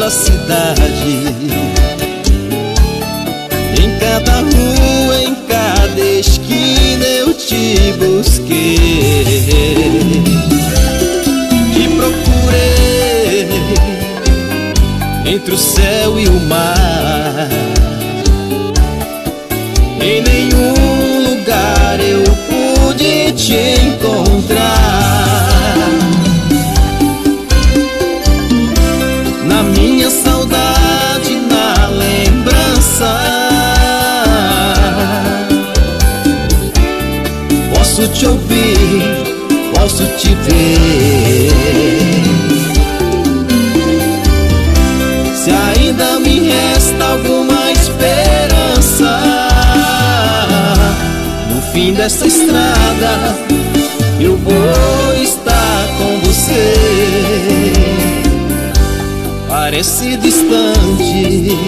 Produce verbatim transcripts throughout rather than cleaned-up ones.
da cidade, em cada rua, em cada esquina eu te busquei, te procurei entre o céu e o mar. Em nenhum lugar eu pude te encontrar. Na minha saudade, na lembrança, posso te ouvir, posso te ver. Se ainda me resta alguma esperança, no fim dessa estrada eu vou estar com você. Parece distante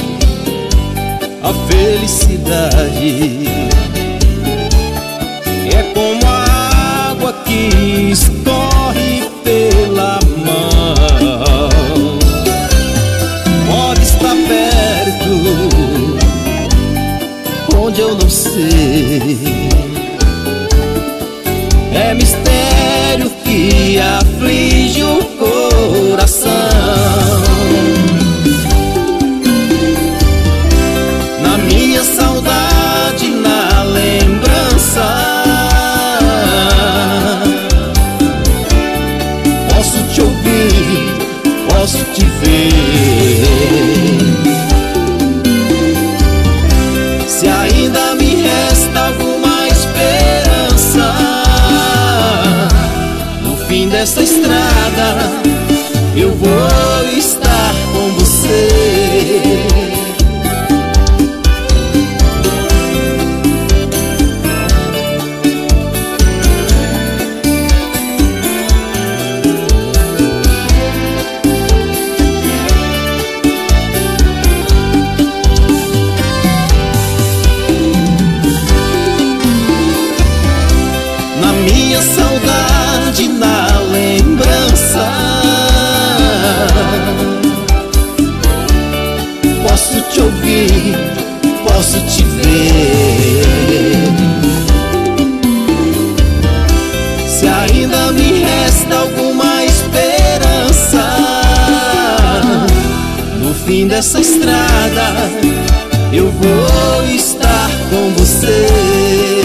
a felicidade, é como a água que escorre pela mão. Pode estar perto, onde eu não sei. É mistério que aflige o coração. Na minha saudade, na lembrança, posso te ouvir, posso te ver. Se ainda me resta alguma esperança, no fim dessa estrada eu vou estar com você. Minha saudade, na lembrança, posso te ouvir, posso te ver. Se ainda me resta alguma esperança, no fim dessa estrada eu vou estar com você.